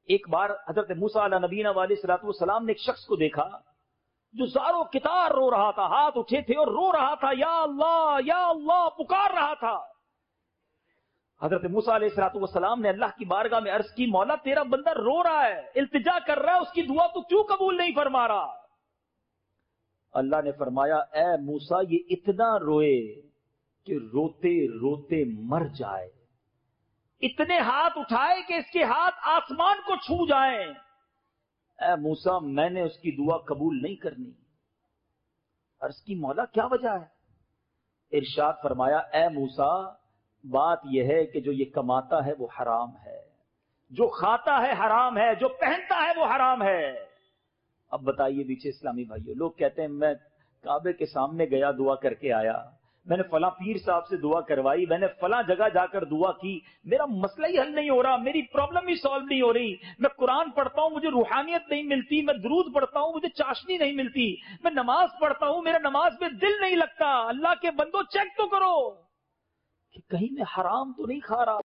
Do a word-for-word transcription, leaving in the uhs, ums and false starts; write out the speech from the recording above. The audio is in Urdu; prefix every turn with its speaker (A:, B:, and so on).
A: ایک بار حضرت موسیٰ علیہ نبینا علیہ الصلوۃ والسلام نے ایک شخص کو دیکھا جو زارو کتار رو رہا تھا، ہاتھ اٹھے تھے اور رو رہا تھا، یا اللہ یا اللہ پکار رہا تھا۔ حضرت موسیٰ علیہ الصلوۃ والسلام نے اللہ کی بارگاہ میں عرض کی، مولا تیرا بندہ رو رہا ہے، التجا کر رہا ہے، اس کی دعا تو کیوں قبول نہیں فرما رہا؟ اللہ نے فرمایا، اے موسیٰ یہ اتنا روئے کہ روتے روتے مر جائے، اتنے ہاتھ اٹھائے کہ اس کے ہاتھ آسمان کو چھو جائیں۔ اے موسیٰ میں نے اس کی دعا قبول نہیں کرنی۔ عرض کی مولا کیا وجہ ہے؟ ارشاد فرمایا، اے موسیٰ بات یہ ہے کہ جو یہ کماتا ہے وہ حرام ہے، جو کھاتا ہے حرام ہے، جو پہنتا ہے وہ حرام ہے۔ اب بتائیے پیچھے اسلامی بھائیوں، لوگ کہتے ہیں میں کعبے کے سامنے گیا دعا کر کے آیا، میں نے فلاں پیر صاحب سے دعا کروائی، میں نے فلاں جگہ جا کر دعا کی، میرا مسئلہ ہی حل نہیں ہو رہا، میری پرابلم ہی سالو نہیں ہو رہی، میں قرآن پڑھتا ہوں مجھے روحانیت نہیں ملتی، میں درود پڑھتا ہوں مجھے چاشنی نہیں ملتی، میں نماز پڑھتا ہوں میرا نماز میں دل نہیں لگتا۔ اللہ کے بندو چیک تو کرو کہ کہیں میں حرام تو نہیں کھا رہا۔